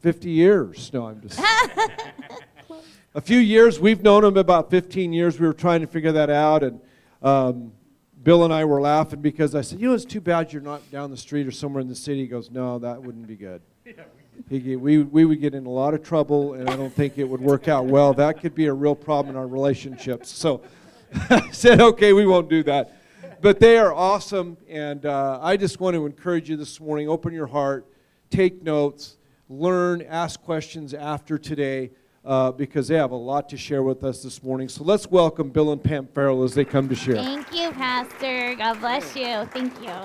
50 years. No, I'm just... A few years. We've known him about 15 years. We were trying to figure that out, and Bill and I were laughing because I said, it's too bad you're not down the street or somewhere in the city. He goes, no, that wouldn't be good. We would get in a lot of trouble, and I don't think it would work out well. That could be a real problem in our relationships. So I said, okay, we won't do that. But they are awesome, and I just want to encourage you this morning, open your heart, take notes, learn, ask questions after today, because they have a lot to share with us this morning. So let's welcome Bill and Pam Farrell as they come to share. Thank you, Pastor. God bless you. Thank you.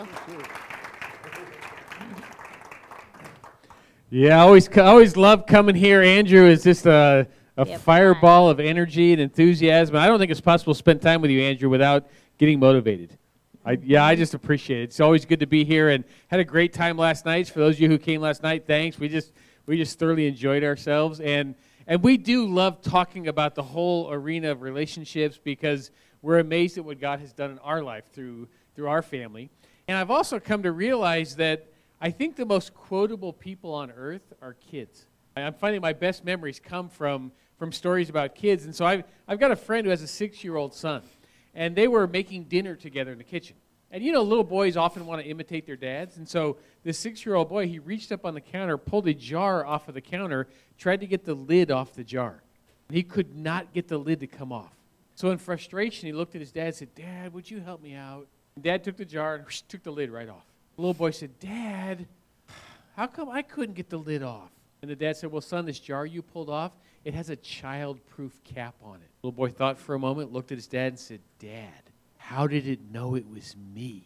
Yeah, I always love coming here. Andrew is just a Yep. fireball of energy and enthusiasm. I don't think it's possible to spend time with you, Andrew, without getting motivated. I just appreciate it. It's always good to be here, and had a great time last night. For those of you who came last night, thanks. We just thoroughly enjoyed ourselves, and we do love talking about the whole arena of relationships because we're amazed at what God has done in our life through our family. And I've also come to realize that I think the most quotable people on earth are kids. I'm finding my best memories come from stories about kids. And so I've got a friend who has a 6-year-old son, and they were making dinner together in the kitchen. And little boys often want to imitate their dads. And so this 6-year-old boy, he reached up on the counter, pulled a jar off of the counter, tried to get the lid off the jar. And he could not get the lid to come off. So in frustration, he looked at his dad and said, "Dad, would you help me out?" And Dad took the jar and took the lid right off. The little boy said, "Dad, how come I couldn't get the lid off?" And the dad said, "Well, son, this jar you pulled off, it has a child-proof cap on it." The little boy thought for a moment, looked at his dad and said, "Dad, how did it know it was me?"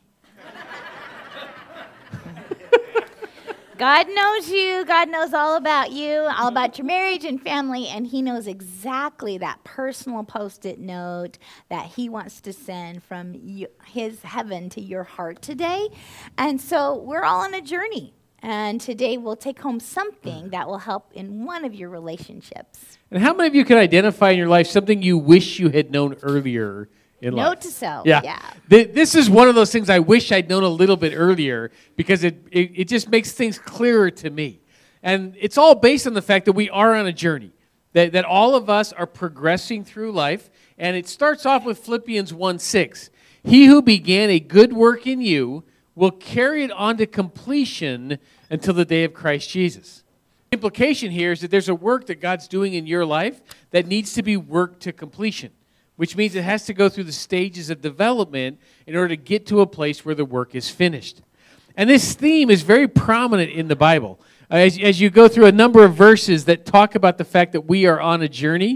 God knows you. God knows all about you, all about your marriage and family, and he knows exactly that personal Post-it note that he wants to send from his heaven to your heart today. And so we're all on a journey. And today we'll take home something that will help in one of your relationships. And how many of you can identify in your life something you wish you had known earlier in life? Note to self. Yeah. This is one of those things I wish I'd known a little bit earlier because it just makes things clearer to me. And it's all based on the fact that we are on a journey, that all of us are progressing through life. And it starts off with Philippians 1:6. He who began a good work in you will carry it on to completion until the day of Christ Jesus. The implication here is that there's a work that God's doing in your life that needs to be worked to completion, which means it has to go through the stages of development in order to get to a place where the work is finished. And this theme is very prominent in the Bible. As you go through a number of verses that talk about the fact that we are on a journey,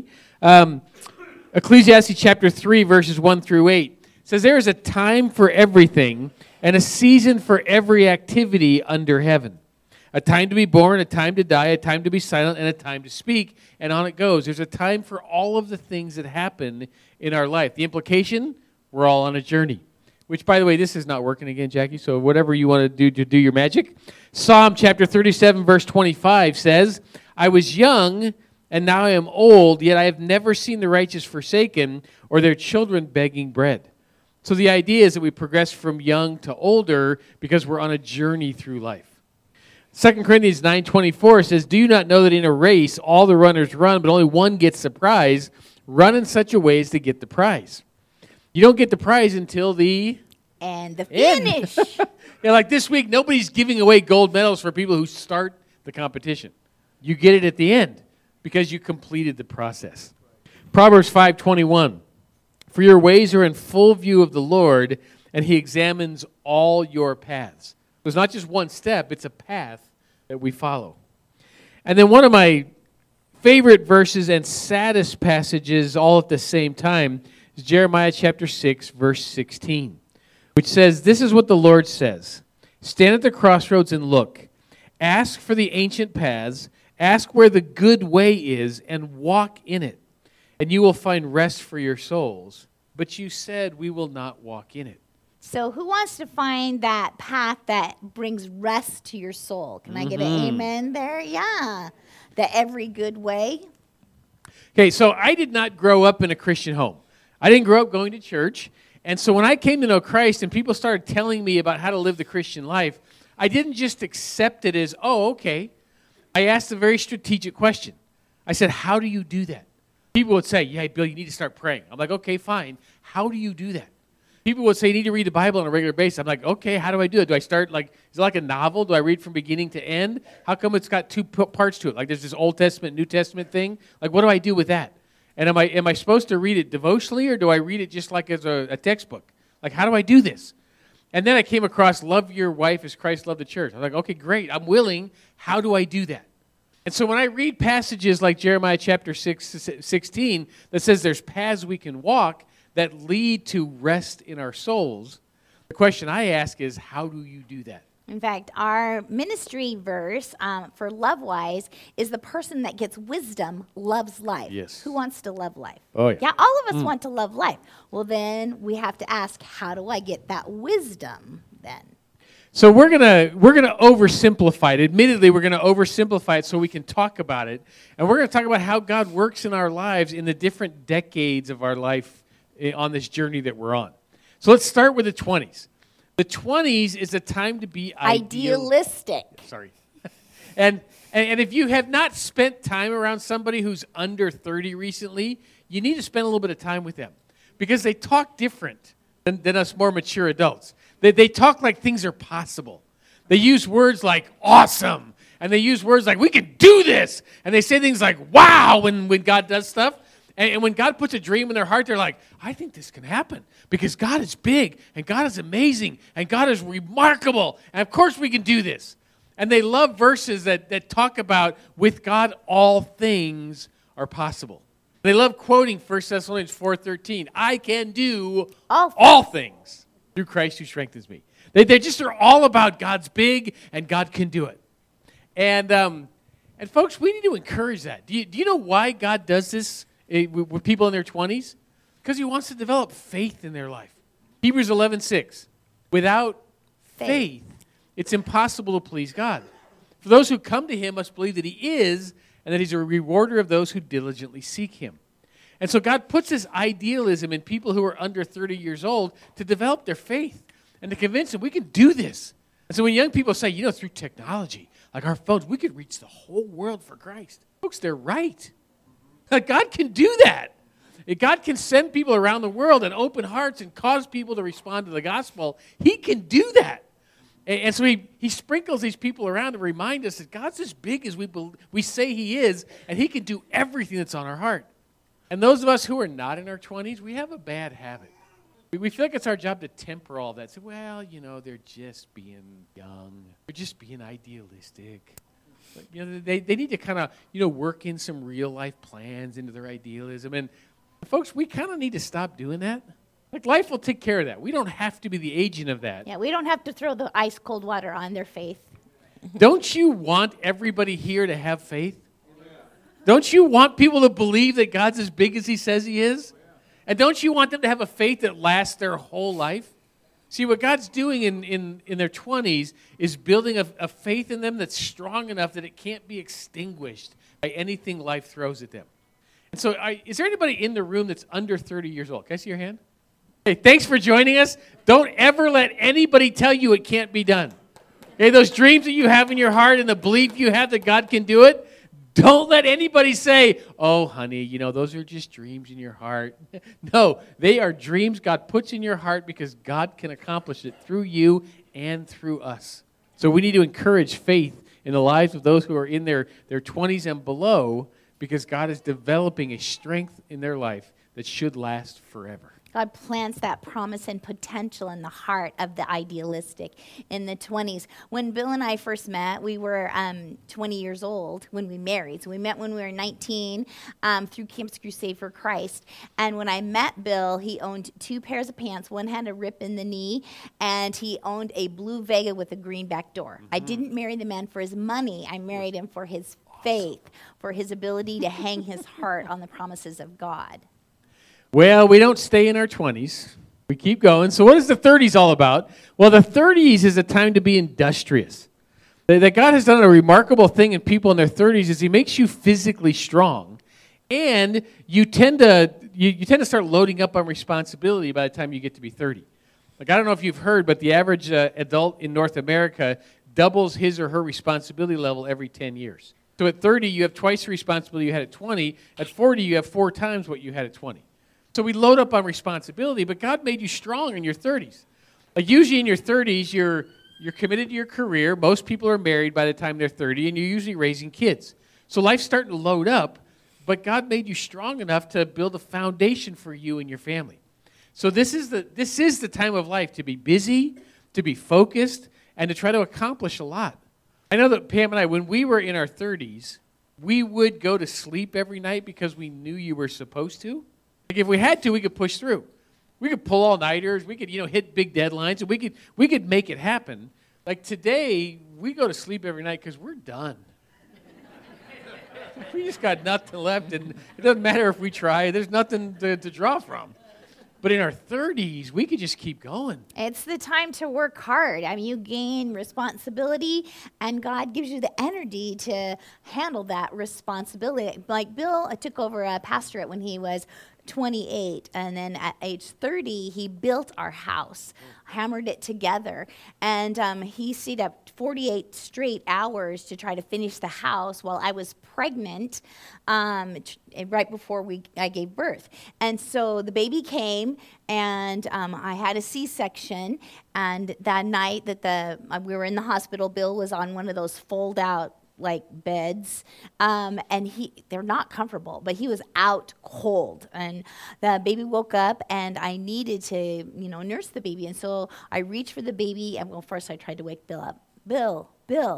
Ecclesiastes chapter 3, verses 1 through 8 says, "There is a time for everything and a season for every activity under heaven. A time to be born, a time to die, a time to be silent, and a time to speak." And on it goes. There's a time for all of the things that happen in our life. The implication, we're all on a journey. Which, by the way, this is not working again, Jackie, so whatever you want to do to do your magic. Psalm chapter 37, verse 25 says, "I was young, and now I am old, yet I have never seen the righteous forsaken or their children begging bread." So the idea is that we progress from young to older because we're on a journey through life. 2 Corinthians 9:24 says, "Do you not know that in a race all the runners run, but only one gets the prize? Run in such a way as to get the prize." You don't get the prize until the finish. Yeah, like this week, nobody's giving away gold medals for people who start the competition. You get it at the end because you completed the process. Proverbs 5:21. "For your ways are in full view of the Lord, and he examines all your paths." It's not just one step, it's a path that we follow. And then one of my favorite verses and saddest passages all at the same time is Jeremiah chapter 6, verse 16, which says, "This is what the Lord says, stand at the crossroads and look. Ask for the ancient paths, ask where the good way is, and walk in it. And you will find rest for your souls. But you said, we will not walk in it." So who wants to find that path that brings rest to your soul? Can I get an amen there? Yeah. The every good way. Okay, so I did not grow up in a Christian home. I didn't grow up going to church. And so when I came to know Christ and people started telling me about how to live the Christian life, I didn't just accept it as, oh, okay. I asked a very strategic question. I said, how do you do that? People would say, yeah, Bill, you need to start praying. I'm like, okay, fine. How do you do that? People would say, you need to read the Bible on a regular basis. I'm like, okay, how do I do it? Do I start is it like a novel? Do I read from beginning to end? How come it's got two parts to it? Like there's this Old Testament, New Testament thing? Like what do I do with that? And am I supposed to read it devotionally or do I read it just like as a textbook? Like how do I do this? And then I came across love your wife as Christ loved the church. I'm like, okay, great. I'm willing. How do I do that? And so when I read passages like Jeremiah chapter 16 that says there's paths we can walk that lead to rest in our souls, the question I ask is, how do you do that? In fact, our ministry verse for love-wise is the person that gets wisdom loves life. Yes. Who wants to love life? Oh, yeah. Yeah, all of us want to love life. Well, then we have to ask, how do I get that wisdom then? So we're gonna oversimplify it. Admittedly, we're gonna oversimplify it so we can talk about it, and we're gonna talk about how God works in our lives in the different decades of our life on this journey that we're on. So let's start with the 20s. The 20s is a time to be idealistic. Sorry. And if you have not spent time around somebody who's under 30 recently, you need to spend a little bit of time with them because they talk different than us more mature adults. They talk like things are possible. They use words like awesome, and they use words like we can do this, and they say things like wow when God does stuff. And when God puts a dream in their heart, they're like, I think this can happen because God is big and God is amazing and God is remarkable. And of course we can do this. And they love verses that talk about with God all things are possible. They love quoting 1 Thessalonians 4:13. I can do all things through Christ who strengthens me. They just are all about God's big and God can do it. And folks, we need to encourage that. Do you know why God does this with people in their 20s? Because he wants to develop faith in their life. Hebrews 11:6. Without faith, it's impossible to please God. For those who come to him must believe that he is, and that he's a rewarder of those who diligently seek him. And so God puts this idealism in people who are under 30 years old to develop their faith and to convince them we can do this. And so when young people say, through technology, like our phones, we could reach the whole world for Christ. Folks, they're right. God can do that. God can send people around the world and open hearts and cause people to respond to the gospel. He can do that. And so he sprinkles these people around to remind us that God's as big as we say he is, and he can do everything that's on our heart. And those of us who are not in our 20s, we have a bad habit. We feel like it's our job to temper all that. Say, well, they're just being young. They're just being idealistic. But, they need to kind of, work in some real life plans into their idealism. And folks, we kind of need to stop doing that. Like life will take care of that. We don't have to be the agent of that. Yeah, we don't have to throw the ice cold water on their faith. Don't you want everybody here to have faith? Don't you want people to believe that God's as big as he says he is? And don't you want them to have a faith that lasts their whole life? See, what God's doing in their 20s is building a faith in them that's strong enough that it can't be extinguished by anything life throws at them. And so is there anybody in the room that's under 30 years old? Can I see your hand? Hey, thanks for joining us. Don't ever let anybody tell you it can't be done. Okay, those dreams that you have in your heart and the belief you have that God can do it, don't let anybody say, oh, honey, those are just dreams in your heart. No, they are dreams God puts in your heart because God can accomplish it through you and through us. So we need to encourage faith in the lives of those who are in their 20s and below because God is developing a strength in their life that should last forever. God plants that promise and potential in the heart of the idealistic in the 20s. When Bill and I first met, we were 20 years old when we married. So we met when we were 19 through Campus Crusade for Christ. And when I met Bill, he owned 2 pairs of pants. One had a rip in the knee, and he owned a blue Vega with a green back door. I didn't marry the man for his money. I married him for his faith, for his ability to hang his heart on the promises of God. Well, we don't stay in our 20s. We keep going. So what is the 30s all about? Well, the 30s is a time to be industrious. That God has done a remarkable thing in people in their 30s is he makes you physically strong. And you tend to start loading up on responsibility by the time you get to be 30. Like, I don't know if you've heard, but the average adult in North America doubles his or her responsibility level every 10 years. So at 30, you have twice the responsibility you had at 20. At 40, you have 4 times what you had at 20. So we load up on responsibility, but God made you strong in your 30s. Like usually in your 30s, you're committed to your career. Most people are married by the time they're 30, and you're usually raising kids. So life's starting to load up, but God made you strong enough to build a foundation for you and your family. So this is the time of life to be busy, to be focused, and to try to accomplish a lot. I know that Pam and I, when we were in our 30s, we would go to sleep every night because we knew you were supposed to. Like if we had to, we could push through. We could pull all-nighters. We could, hit big deadlines, and we could make it happen. Like today, we go to sleep every night because we're done. We just got nothing left, and it doesn't matter if we try. There's nothing to draw from. But in our 30s, we could just keep going. It's the time to work hard. I mean, you gain responsibility, and God gives you the energy to handle that responsibility. Like Bill took over a pastorate when he was 28, and then at age 30, he built our house, hammered it together, and he stayed up 48 straight hours to try to finish the house while I was pregnant right before I gave birth. And so the baby came, and I had a C-section, and that night that we were in the hospital, Bill was on one of those fold-out beds, and they're not comfortable, but he was out cold, and the baby woke up, and I needed to, nurse the baby, and so I reached for the baby, and first I tried to wake Bill up. Bill,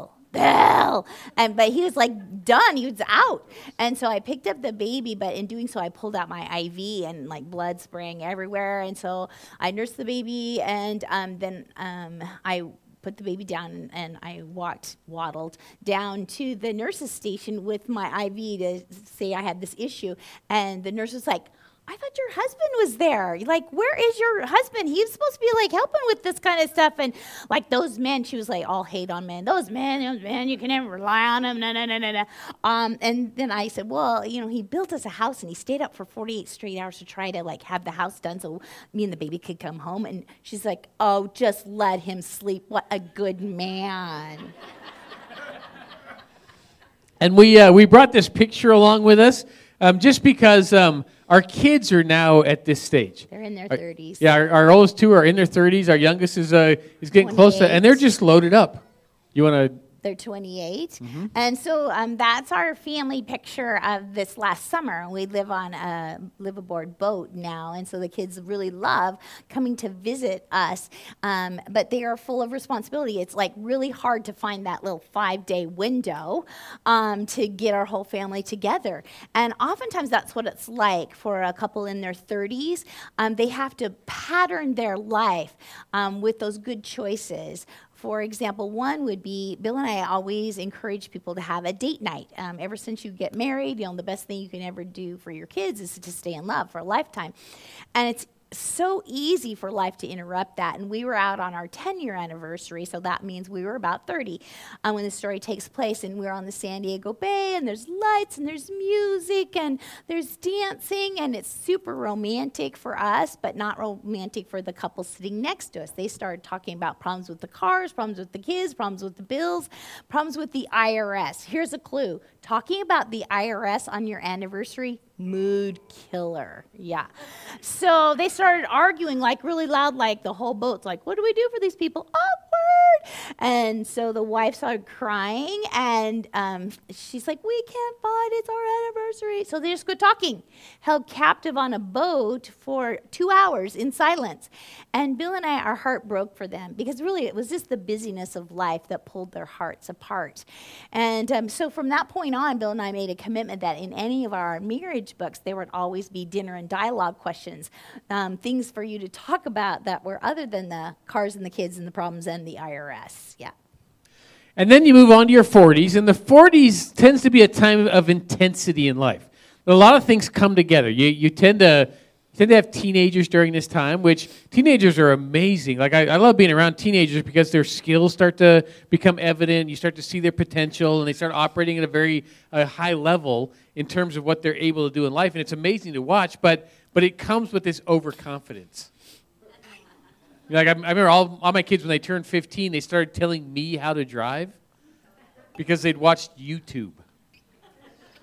but he was done, he was out, and so I picked up the baby, but in doing so I pulled out my IV, and blood spraying everywhere, and so I nursed the baby, and then I put the baby down, and I waddled down to the nurse's station with my IV to say I had this issue. And the nurse was like, I thought your husband was there. Where is your husband? He's supposed to be helping with this kind of stuff. And those men, she was all hate on men. Those men, you can never rely on them. No. And then I said, well, he built us a house, and he stayed up for 48 straight hours to try to have the house done so me and the baby could come home. And she's like, oh, just let him sleep. What a good man. And we brought this picture along with us just because our kids are now at this stage. They're in their 30s. Yeah, our oldest 2 are in their 30s. Our youngest is getting close to, and they're just loaded up. You want to? They're 28. Mm-hmm. And so that's our family picture of this last summer. We live on a live-aboard boat now, and so the kids really love coming to visit us. But they are full of responsibility. It's really hard to find that little 5-day window to get our whole family together. And oftentimes that's what it's like for a couple in their 30s. They have to pattern their life with those good choices. For example, one would be, Bill and I always encourage people to have a date night. Ever since you get married, the best thing you can ever do for your kids is to stay in love for a lifetime. And it's so easy for life to interrupt that. And we were out on our 10-year anniversary, so that means we were about 30 when the story takes place. And we're on the San Diego Bay, and there's lights, and there's music, and there's dancing, and it's super romantic for us, but not romantic for the couple sitting next to us. They started talking about problems with the cars, problems with the kids, problems with the bills, problems with the IRS. Here's a clue. Talking about the IRS on your anniversary, mood killer. Yeah. So they started arguing really loud, the whole boat's what do we do for these people? Awkward. And so the wife started crying, and she's like, we can't fight, it's our anniversary. So they just quit talking, held captive on a boat for 2 hours in silence. And Bill and I, our heart broke for them, because really it was just the busyness of life that pulled their hearts apart. And so from that point on, Bill and I made a commitment that in any of our marriage books, there would always be dinner and dialogue questions, things for you to talk about that were other than the cars and the kids and the problems and the IRS. Yeah. And then you move on to your 40s, and the 40s tends to be a time of intensity in life. A lot of things come together. You tend to have teenagers during this time, which teenagers are amazing. I love being around teenagers because their skills start to become evident. You start to see their potential, and they start operating at a very high level in terms of what they're able to do in life. And it's amazing to watch, but it comes with this overconfidence. I remember all my kids, when they turned 15, they started telling me how to drive because they'd watched YouTube.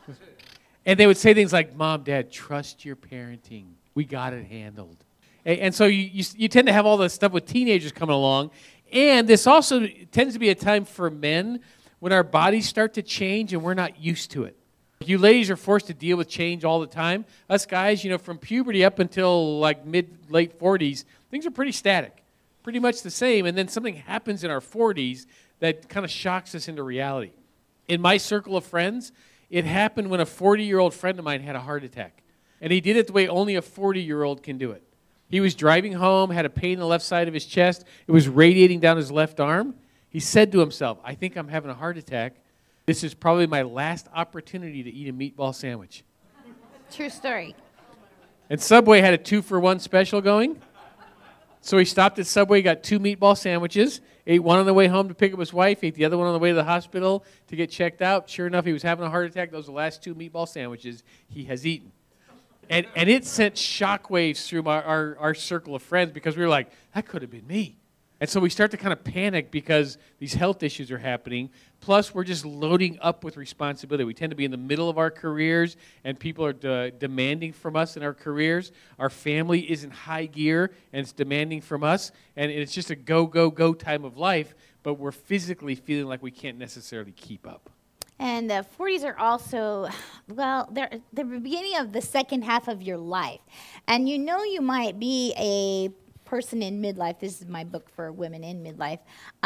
And they would say things like, Mom, Dad, trust your parenting. We got it handled. And so you tend to have all this stuff with teenagers coming along. And this also tends to be a time for men when our bodies start to change and we're not used to it. You ladies are forced to deal with change all the time. Us guys, from puberty up until like late 40s, things are pretty static, pretty much the same. And then something happens in our 40s that kind of shocks us into reality. In my circle of friends, it happened when a 40-year-old friend of mine had a heart attack. And he did it the way only a 40-year-old can do it. He was driving home, had a pain in the left side of his chest. It was radiating down his left arm. He said to himself, I think I'm having a heart attack. This is probably my last opportunity to eat a meatball sandwich. True story. And Subway had a 2-for-1 special going. So he stopped at Subway, got 2 meatball sandwiches, ate one on the way home to pick up his wife, ate the other one on the way to the hospital to get checked out. Sure enough, he was having a heart attack. Those are the last 2 meatball sandwiches he has eaten. And it sent shockwaves through our circle of friends because we were like, that could have been me. And so we start to kind of panic because these health issues are happening. Plus, we're just loading up with responsibility. We tend to be in the middle of our careers, and people are demanding from us in our careers. Our family is in high gear, and it's demanding from us. And it's just a go, go, go time of life, but we're physically feeling like we can't necessarily keep up. And the 40s are also, well, they're the beginning of the second half of your life. And you might be a person in midlife. This is my book for women in midlife.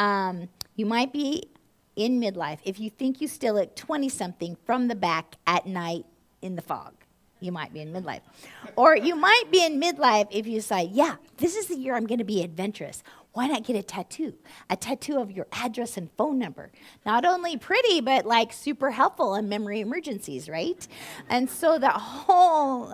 You might be in midlife if you think you still look 20-something from the back at night in the fog. You might be in midlife. Or you might be in midlife if you decide, yeah, this is the year I'm going to be adventurous. Why not get a tattoo? A tattoo of your address and phone number. Not only pretty, but like super helpful in memory emergencies, right? And so that whole,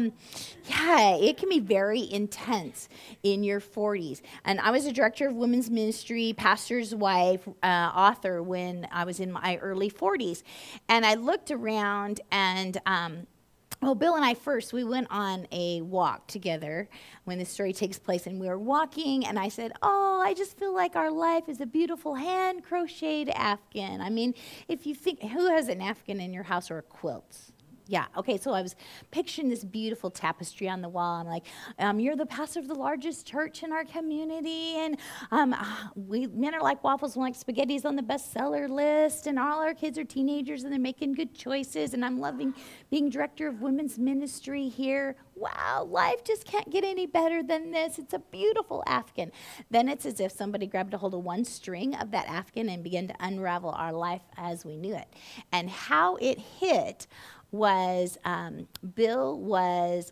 it can be very intense in your 40s. And I was a director of women's ministry, pastor's wife, author when I was in my early 40s. And I looked around and Bill and I we went on a walk together when this story takes place, and we were walking, and I said, I just feel like our life is a beautiful hand-crocheted Afghan. I mean, if you think, who has an Afghan in your house or a quilt? Yeah, okay, so I was picturing this beautiful tapestry on the wall. I'm like, you're the pastor of the largest church in our community, and men are like waffles and like spaghetti's on the bestseller list, and all our kids are teenagers, and they're making good choices, and I'm loving being director of women's ministry here. Wow, life just can't get any better than this. It's a beautiful Afghan. Then it's as if somebody grabbed a hold of one string of that Afghan and began to unravel our life as we knew it. And how it hit was Bill was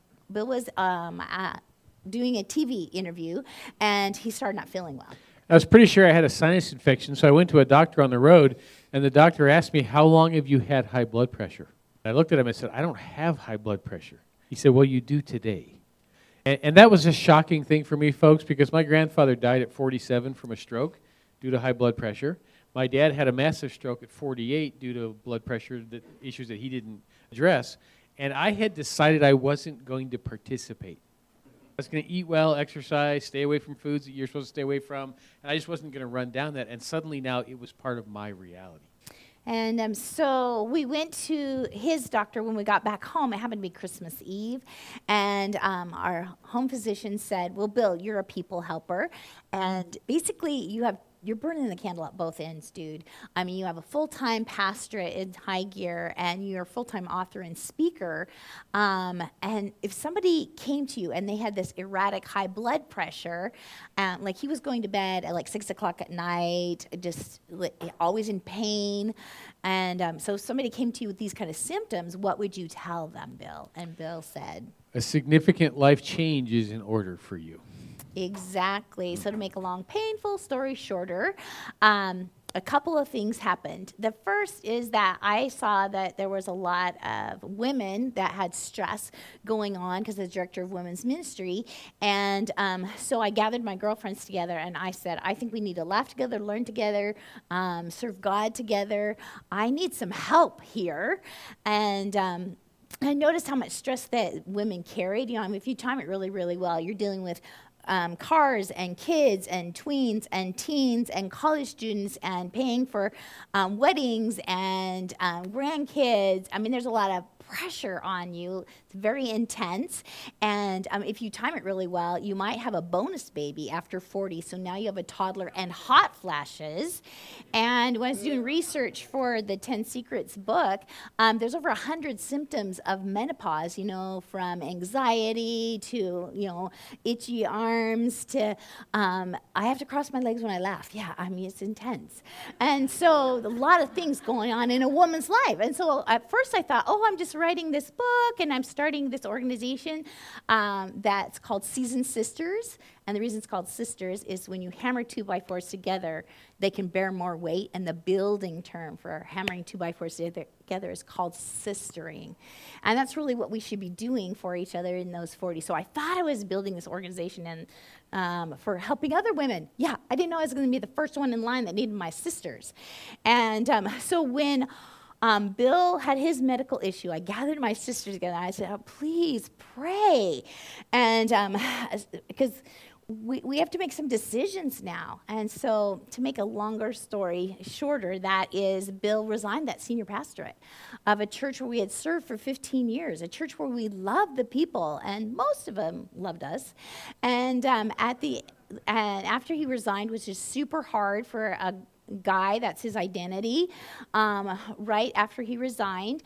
doing a TV interview, and he started not feeling well. I was pretty sure I had a sinus infection, so I went to a doctor on the road, and the doctor asked me, how long have you had high blood pressure? I looked at him and said, I don't have high blood pressure. He said, well, you do today. And that was a shocking thing for me, folks, because my grandfather died at 47 from a stroke due to high blood pressure. My dad had a massive stroke at 48 due to blood pressure issues that he didn't address. And I had decided I wasn't going to participate. I was going to eat well, exercise, stay away from foods that you're supposed to stay away from, and I just wasn't going to run down that. And suddenly now it was part of my reality. And so we went to his doctor when we got back home. It happened to be Christmas Eve. And our home physician said, well, Bill, you're a people helper. And basically you're burning the candle at both ends, dude. I mean, you have a full-time pastorate in high gear, and you're a full-time author and speaker. And if somebody came to you and they had this erratic high blood pressure, like he was going to bed at like 6 o'clock at night, just always in pain. And so if somebody came to you with these kind of symptoms, what would you tell them, Bill? And Bill said, a significant life change is in order for you. Exactly. So to make a long, painful story shorter, a couple of things happened. The first is that I saw that there was a lot of women that had stress going on because I was director of women's ministry. And so I gathered my girlfriends together and I said, I think we need to laugh together, learn together, serve God together. I need some help here. And I noticed how much stress that women carried. If you time it really, really well, you're dealing with cars and kids and tweens and teens and college students and paying for weddings and grandkids. I mean, there's a lot of pressure on you. It's very intense. And if you time it really well, you might have a bonus baby after 40. So now you have a toddler and hot flashes. And when I was doing research for the 10 Secrets book, there's over 100 symptoms of menopause, from anxiety to, itchy arms to I have to cross my legs when I laugh. Yeah, I mean, it's intense. And so a lot of things going on in a woman's life. And so at first I thought, I'm just writing this book and I'm starting this organization that's called Seasoned Sisters. And the reason it's called Sisters is when you hammer 2x4s together, they can bear more weight. And the building term for hammering 2x4s together is called sistering. And that's really what we should be doing for each other in those 40s. So I thought I was building this organization and for helping other women. Yeah, I didn't know I was going to be the first one in line that needed my sisters. And so when Bill had his medical issue, I gathered my sisters together. And I said, please pray. And because we have to make some decisions now. And so to make a longer story shorter, that is Bill resigned that senior pastorate of a church where we had served for 15 years, a church where we loved the people, and most of them loved us. And after he resigned, which is super hard for a guy, that's his identity, right after he resigned,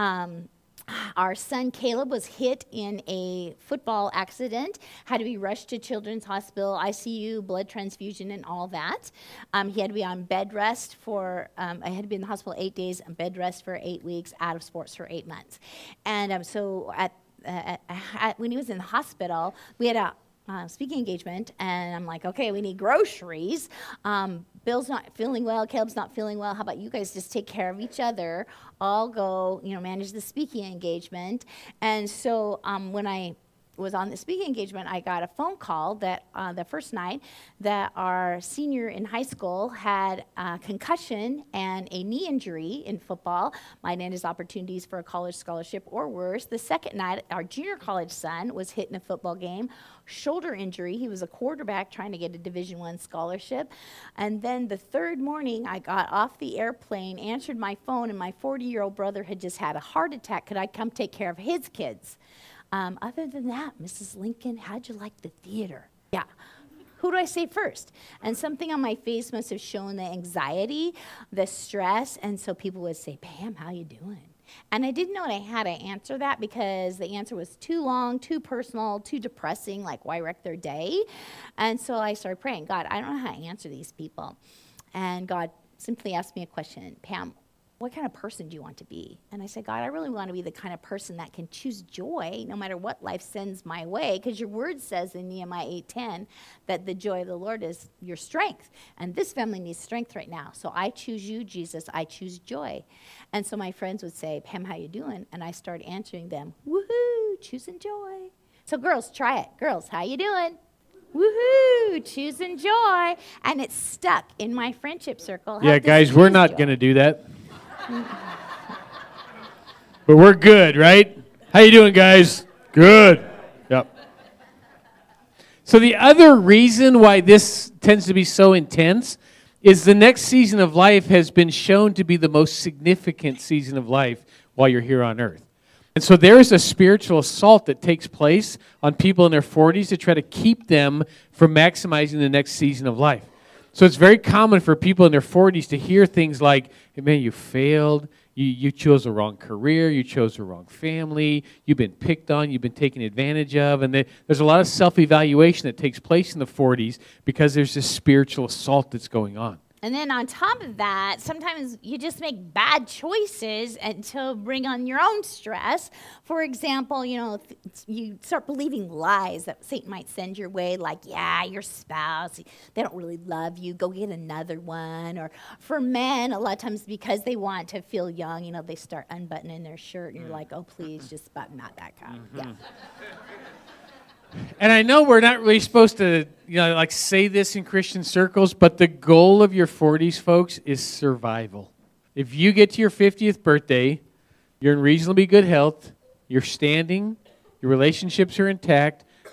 our son Caleb was hit in a football accident, had to be rushed to Children's Hospital, ICU, blood transfusion, and all that. He had to be on bed rest I had to be in the hospital 8 days, on bed rest for 8 weeks, out of sports for 8 months. And so when he was in the hospital, we had a speaking engagement, and I'm like, okay, we need groceries. Bill's not feeling well, Caleb's not feeling well. How about you guys just take care of each other? I'll go, manage the speaking engagement. And so when I was on the speaking engagement, I got a phone call that the first night that our senior in high school had a concussion and a knee injury in football, might end his opportunities for a college scholarship or worse. The second night, our junior college son was hit in a football game, shoulder injury. He was a quarterback trying to get a Division I scholarship. And then the third morning, I got off the airplane, answered my phone, and my 40-year-old brother had just had a heart attack. Could I come take care of his kids? Other than that, Mrs. Lincoln, how'd you like the theater? Yeah. Who do I say first? And something on my face must have shown the anxiety, the stress, and so people would say, Pam, how you doing? And I didn't know I had to answer that because the answer was too long, too personal, too depressing, like why wreck their day? And so I started praying, God, I don't know how to answer these people. And God simply asked me a question, Pam, what kind of person do you want to be? And I said, God, I really want to be the kind of person that can choose joy no matter what life sends my way, because your word says in Nehemiah 8:10 that the joy of the Lord is your strength. And this family needs strength right now. So I choose you, Jesus. I choose joy. And so my friends would say, Pam, how you doing? And I started answering them, woohoo, choosing joy. So girls, try it. Girls, how you doing? Woohoo, choosing joy. And it stuck in my friendship circle. Yeah, guys, we're not going to do that. But we're good, right? How you doing, guys? Good. Yep. So the other reason why this tends to be so intense is the next season of life has been shown to be the most significant season of life while you're here on earth. And so there is a spiritual assault that takes place on people in their 40s to try to keep them from maximizing the next season of life. So it's very common for people in their 40s to hear things like, hey, man, you failed, you chose the wrong career, you chose the wrong family, you've been picked on, you've been taken advantage of, and there's a lot of self-evaluation that takes place in the 40s because there's this spiritual assault that's going on. And then on top of that, sometimes you just make bad choices and to bring on your own stress. For example, you start believing lies that Satan might send your way, like, yeah, your spouse, they don't really love you, go get another one. Or for men, a lot of times because they want to feel young, they start unbuttoning their shirt, and you're like, oh, please, just button out that cuff. Mm-hmm. Yeah. And I know we're not really supposed to, say this in Christian circles, but the goal of your 40s, folks, is survival. If you get to your 50th birthday, you're in reasonably good health, you're standing, your relationships are intact,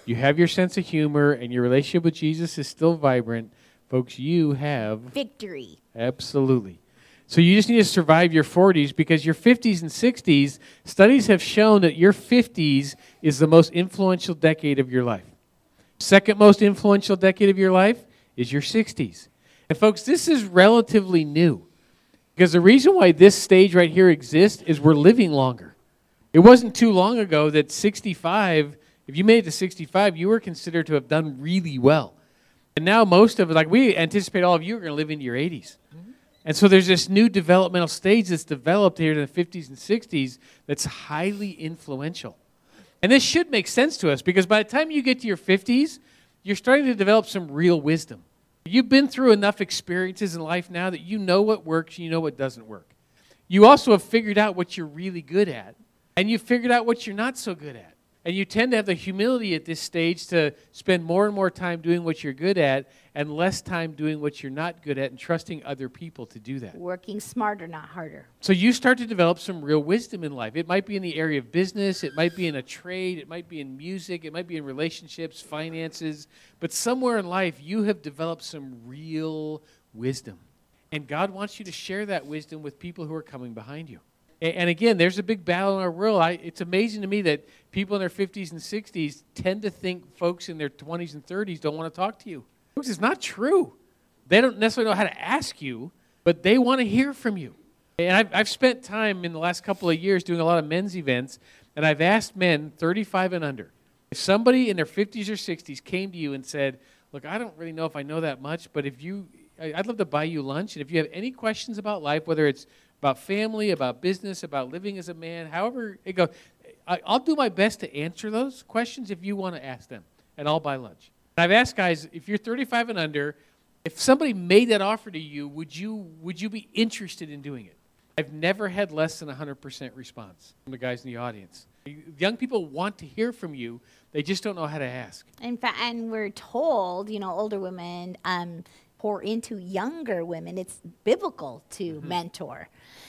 you have your sense of humor, and your relationship with Jesus is still vibrant, folks, you have Victory. absolutely. So you just need to survive your 40s, because your 50s and 60s, studies have shown that your 50s is the most influential decade of your life. Second most influential decade of your life is your 60s. And folks, this is relatively new, because the reason why this stage right here exists is we're living longer. It wasn't too long ago that 65, if you made it to 65, you were considered to have done really well. And now most of it, like we anticipate all of you are going to live into your 80s. And so there's this new developmental stage that's developed here in the 50s and 60s that's highly influential. And this should make sense to us, because by the time you get to your 50s, you're starting to develop some real wisdom. You've been through enough experiences in life now that you know what works and you know what doesn't work. You also have figured out what you're really good at, and you've figured out what you're not so good at. And you tend to have the humility at this stage to spend more and more time doing what you're good at and less time doing what you're not good at, and trusting other people to do that. Working smarter, not harder. So you start to develop some real wisdom in life. It might be in the area of business, it might be in a trade, it might be in music, it might be in relationships, finances, but somewhere in life you have developed some real wisdom. And God wants you to share that wisdom with people who are coming behind you. And again, there's a big battle in our world. It's amazing to me that people in their 50s and 60s tend to think folks in their 20s and 30s don't want to talk to you. Folks, it's not true. They don't necessarily know how to ask you, but they want to hear from you. And I've spent time in the last couple of years doing a lot of men's events, and I've asked men 35 and under, if somebody in their 50s or 60s came to you and said, look, I don't really know if I know that much, but I'd love to buy you lunch, and if you have any questions about life, whether it's about family, about business, about living as a man, however it goes, I'll do my best to answer those questions if you want to ask them, and I'll buy lunch. And I've asked guys, if you're 35 and under, if somebody made that offer to you, would you be interested in doing it? I've never had less than 100% response from the guys in the audience. Young people want to hear from you. They just don't know how to ask. In fact, and we're told, older women pour into younger women. It's biblical to mentor.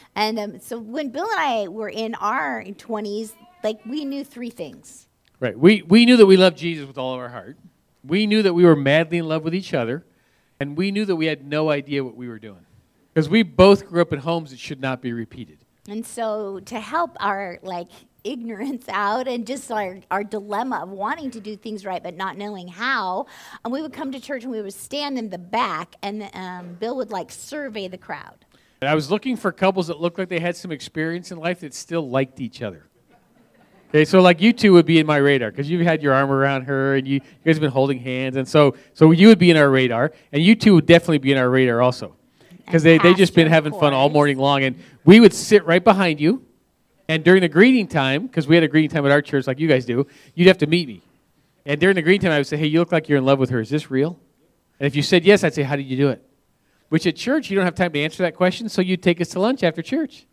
And so when Bill and I were in our 20s, we knew three things. Right. We knew that we loved Jesus with all of our heart. We knew that we were madly in love with each other. And we knew that we had no idea what we were doing. Because we both grew up in homes that should not be repeated. And so to help our ignorance out and just our dilemma of wanting to do things right but not knowing how, and we would come to church and we would stand in the back, and Bill would survey the crowd. And I was looking for couples that looked like they had some experience in life that still liked each other. Okay, so you two would be in my radar because you've had your arm around her and you guys have been holding hands, and so you would be in our radar, and you two would definitely be in our radar also. Because they just been having fun all morning long. And we would sit right behind you. And during the greeting time, because we had a greeting time at our church like you guys do, you'd have to meet me. And during the greeting time, I would say, hey, you look like you're in love with her. Is this real? And if you said yes, I'd say, how did you do it? Which at church, you don't have time to answer that question, so you'd take us to lunch after church.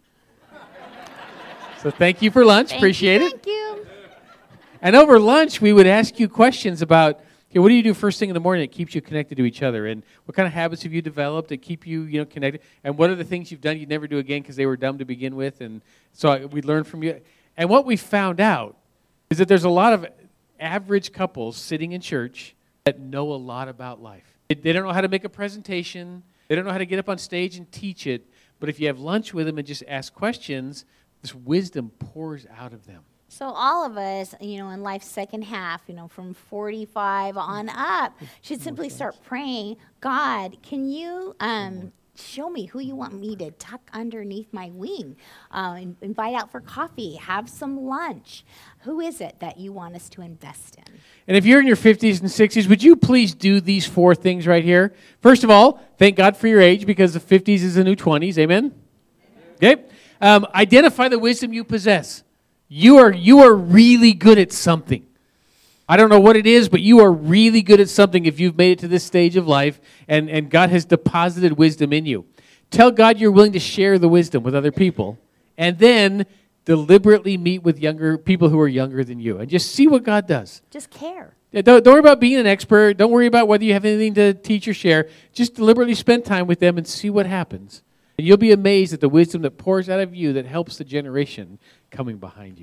So thank you for lunch. Appreciate it. Thank you. And over lunch, we would ask you questions about, okay, what do you do first thing in the morning that keeps you connected to each other? And what kind of habits have you developed that keep you, connected? And what are the things you've done you'd never do again because they were dumb to begin with? And so we learned from you. And what we found out is that there's a lot of average couples sitting in church that know a lot about life. They don't know how to make a presentation. They don't know how to get up on stage and teach it. But if you have lunch with them and just ask questions, this wisdom pours out of them. So all of us, in life's second half, from 45 on up, should simply start praying, God, can you show me who you want me to tuck underneath my wing, invite out for coffee, have some lunch. Who is it that you want us to invest in? And if you're in your 50s and 60s, would you please do these 4 things right here? First of all, thank God for your age, because the 50s is the new 20s. Amen? Okay. Identify the wisdom you possess. You are really good at something. I don't know what it is, but you are really good at something if you've made it to this stage of life and God has deposited wisdom in you. Tell God you're willing to share the wisdom with other people, and then deliberately meet with younger people who are younger than you and just see what God does. Just care. Yeah, don't worry about being an expert. Don't worry about whether you have anything to teach or share. Just deliberately spend time with them and see what happens. And you'll be amazed at the wisdom that pours out of you that helps the generation coming behind you.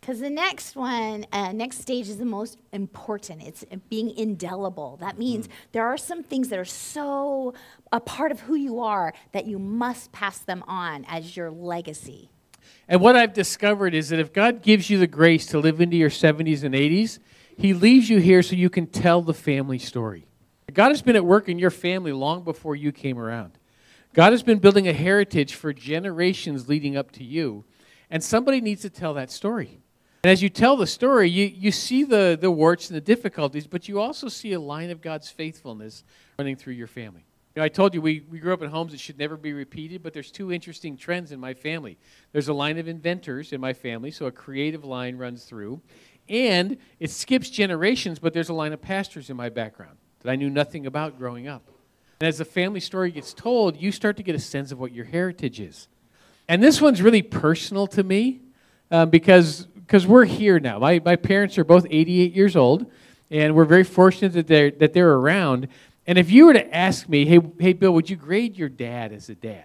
Because the next one, next stage is the most important. It's being indelible. That means there are some things that are so a part of who you are that you must pass them on as your legacy. And what I've discovered is that if God gives you the grace to live into your 70s and 80s, he leaves you here so you can tell the family story. God has been at work in your family long before you came around. God has been building a heritage for generations leading up to you, and somebody needs to tell that story. And as you tell the story, you see the warts and the difficulties, but you also see a line of God's faithfulness running through your family. You know, I told you we grew up in homes that should never be repeated, but there's two interesting trends in my family. There's a line of inventors in my family, so a creative line runs through. And it skips generations, but there's a line of pastors in my background that I knew nothing about growing up. And as the family story gets told, you start to get a sense of what your heritage is. And this one's really personal to me because we're here now. My parents are both 88 years old, and we're very fortunate that they're around. And if you were to ask me, hey, Bill, would you grade your dad as a dad?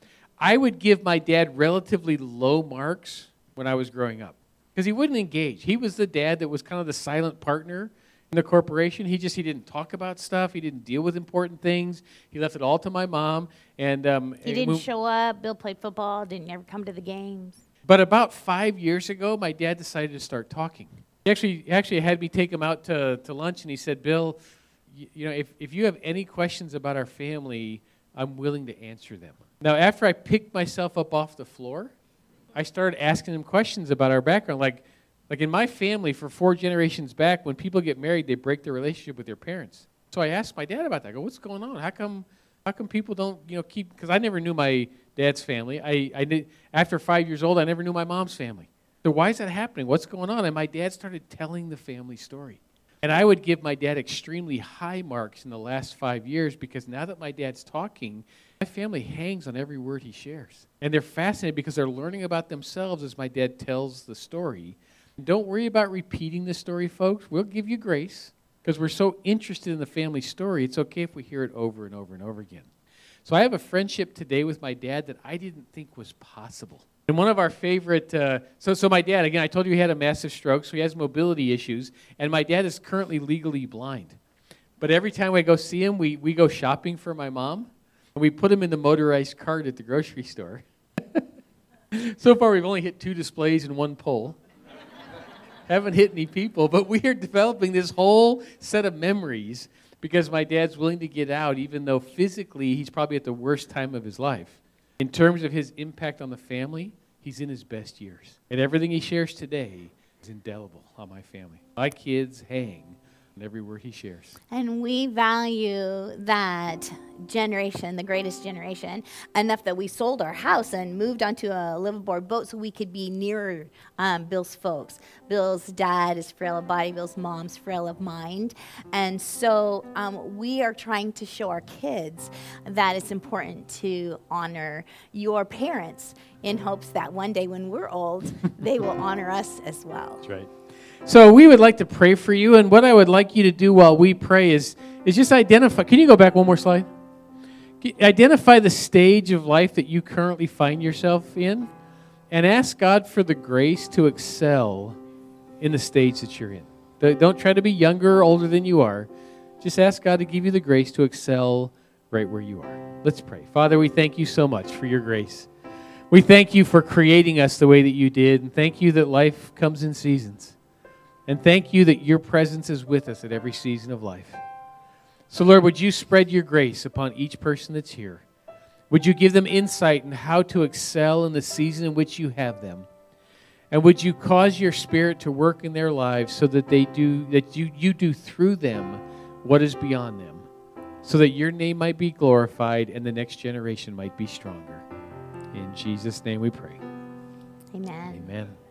I would give my dad relatively low marks when I was growing up because he wouldn't engage. He was the dad that was kind of the silent partner in the corporation. He didn't talk about stuff. He didn't deal with important things. He left it all to my mom. And He didn't show up. Bill played football, didn't ever come to the games. But about 5 years ago, my dad decided to start talking. He actually had me take him out to lunch, and he said, Bill, you know, if you have any questions about our family, I'm willing to answer them. Now, after I picked myself up off the floor, I started asking him questions about our background. Like in my family, for 4 generations back, when people get married, they break their relationship with their parents. So I asked my dad about that. I go, what's going on? How come people don't, keep, because I never knew my dad's family. I did, after 5 years old, I never knew my mom's family. So why is that happening? What's going on? And my dad started telling the family story. And I would give my dad extremely high marks in the last 5 years because now that my dad's talking, my family hangs on every word he shares. And they're fascinated because they're learning about themselves as my dad tells the story. Don't worry about repeating the story, folks. We'll give you grace because we're so interested in the family story. It's okay if we hear it over and over and over again. So I have a friendship today with my dad that I didn't think was possible. And one of our favorite, so my dad, again, I told you he had a massive stroke, so he has mobility issues, and my dad is currently legally blind. But every time I go see him, we go shopping for my mom, and we put him in the motorized cart at the grocery store. So far, we've only hit 2 displays and 1 pole. Haven't hit any people, but we are developing this whole set of memories because my dad's willing to get out, even though physically he's probably at the worst time of his life. In terms of his impact on the family, he's in his best years. And everything he shares today is indelible on my family. My kids hang on every word he shares. And we value that generation, the greatest generation, enough that we sold our house and moved onto a liveaboard boat so we could be nearer Bill's folks. Bill's dad is frail of body, Bill's mom's frail of mind. And so we are trying to show our kids that it's important to honor your parents in hopes that one day when we're old, they will honor us as well. That's right. So we would like to pray for you, and what I would like you to do while we pray is just identify. Can you go back one more slide? Identify the stage of life that you currently find yourself in, and ask God for the grace to excel in the stage that you're in. Don't try to be younger or older than you are. Just ask God to give you the grace to excel right where you are. Let's pray. Father, we thank you so much for your grace. We thank you for creating us the way that you did, and thank you that life comes in seasons. And thank you that your presence is with us at every season of life. So, Lord, would you spread your grace upon each person that's here? Would you give them insight in how to excel in the season in which you have them? And would you cause your Spirit to work in their lives so that you do through them what is beyond them, so that your name might be glorified and the next generation might be stronger. In Jesus' name we pray. Amen. Amen.